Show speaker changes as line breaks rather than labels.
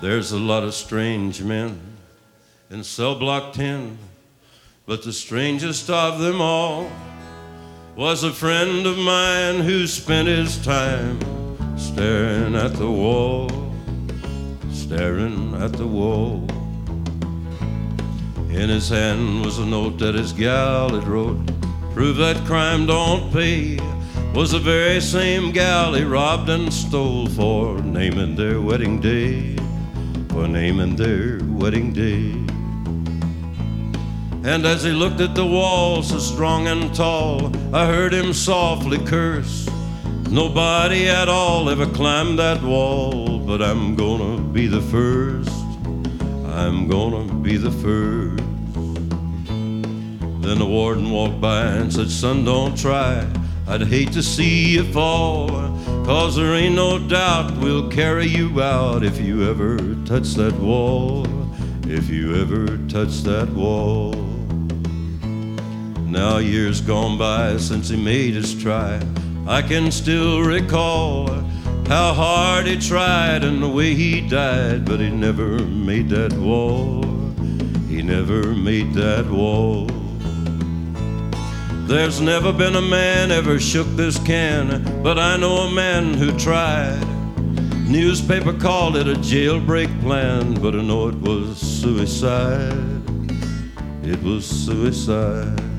There's a lot of strange men in cell block 10, but the strangest of them all was a friend of mine who spent his time staring at the wall, staring at the wall. In his hand was a note that his gal had wrote, prove that crime don't pay. Was the very same gal he robbed and stole for naming their wedding day, for naming their wedding day. And as he looked at the wall so strong and tall, I heard him softly curse. Nobody at all ever climbed that wall, but I'm gonna be the first, I'm gonna be the first. Then the warden walked by and said, son, don't try, I'd hate to see you fall, 'cause there ain't no doubt we'll carry you out if you ever touch that wall, if you ever touch that wall. Now years gone by since he made his try, I can still recall how hard he tried and the way he died, but he never made that wall, he never made that wall. There's never been a man ever shook this can, but I know a man who tried. Newspaper called it a jailbreak plan, but I know it was suicide, it was suicide.